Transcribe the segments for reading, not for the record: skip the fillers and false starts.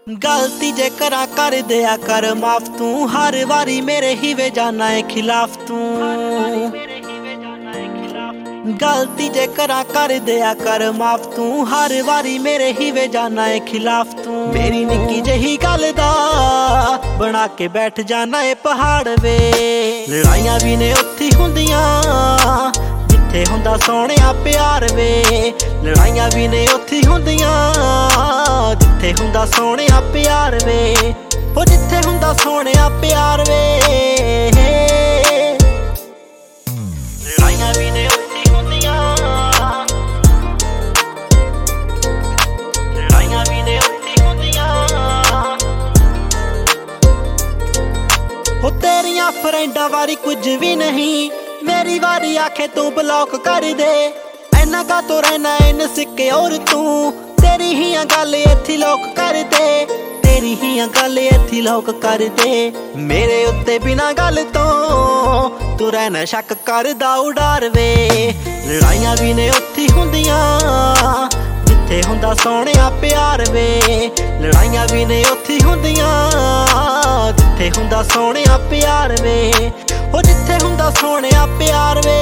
गलती जे करा कर दिया कर माफ तू, हर वारी मेरे ही वे जाना है खिलाफ तू। गलती जे करा कर दिया कर माफ तू, हर वारी मेरे ही वे जाना है खिलाफ तू। मेरी निक्की जही गल दा बना के बैठ जाना है पहाड़ वे। लड़ाइयां भी ने उत्थे हुंदियां जिथे हुंदा सोहणिया प्यार वे। लड़ाइयां भी ने उत्थे हुंदियां जिथे हुंदा सोहणिया प्यार वे। ओ जिथे हुंदा सोहणिया प्यार वे। लड़ाइयां भी ने उत्थे हुंदियां, लड़ाइयां भी ने उत्थे हुंदियां। ओ तेरियां फ्रेंडां वारी कुछ भी नहीं, मेरी वारी आखे तू ब्लॉक कर दे। ऐना का तो रहना इन सिक्के और तू, तेरी ही गल इत्थे लोक कर दे। तेरी ही गल इत्थे लोक कर दे। मेरे उत्ते बिना गल तो तू रहना शक करदा उडार वे। लड़ाइयां भी ने उत्थे हुंदियां जिथे हुंदा सोहणिया प्यार वे। लड़ाइयां भी ने उत्थे हुंदियां जिथे हुंदा सोहणिया प्यार वे। ओ जिथे हुंदा सोहणिया प्यार वे।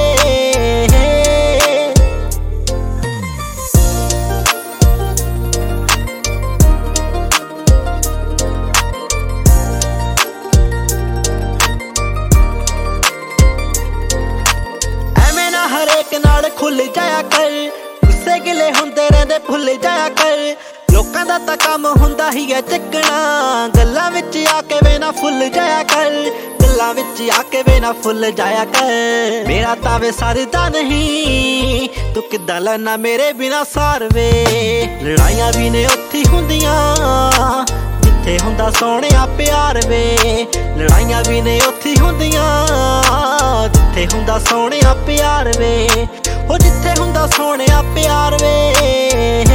हरेक नाल खुल जाया कर, गुस्से गिले हुंदे रहिंदे भुल जाया कर। लोकां दा तां काम हुंदा ही है चकना, गल्लां विच आके वे ना फुल जाया कर। गल्लां विच आके वे ना फुल जाया कर। मेरा तां वे सरदा नहीं, तू किद्दां लैना मेरे बिना सार वे। लड़ाइयां भी ने उत्थे हुंदियां जिथे हुंदा सोहणिया प्यार वे। लड़ाइयां भी ने उत्थे हुंदियां जिथे हुंदा सोहणिया प्यार वे। ओ जिथे हुंदा सोहणिया प्यार वे।